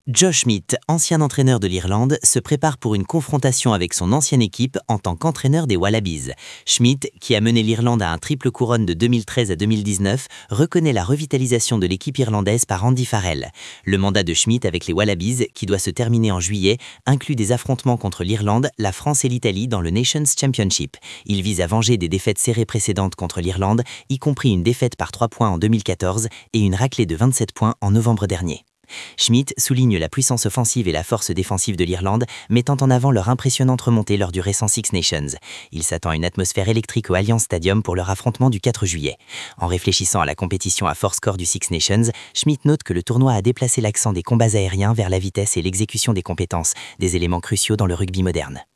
Joe Schmidt, ancien entraîneur de l'Irlande, se prépare pour une confrontation avec son ancienne équipe en tant qu'entraîneur des Wallabies. Schmidt, qui a mené l'Irlande à un triple couronne de 2013 à 2019, reconnaît la revitalisation de l'équipe irlandaise par Andy Farrell. Le mandat de Schmidt avec les Wallabies, qui doit se terminer en juillet, inclut des affrontements contre l'Irlande, la France et l'Italie dans le Nations Championship. Il vise à venger des défaites serrées précédentes contre l'Irlande, y compris une défaite par 3 points en 2014 et une raclée de 27 points en novembre dernier. Schmidt souligne la puissance offensive et la force défensive de l'Irlande, mettant en avant leur impressionnante remontée lors du récent Six Nations. Il s'attend à une atmosphère électrique au Allianz Stadium pour leur affrontement du 4 juillet. En réfléchissant à la compétition à fort score du Six Nations, Schmidt note que le tournoi a déplacé l'accent des combats aériens vers la vitesse et l'exécution des compétences, des éléments cruciaux dans le rugby moderne.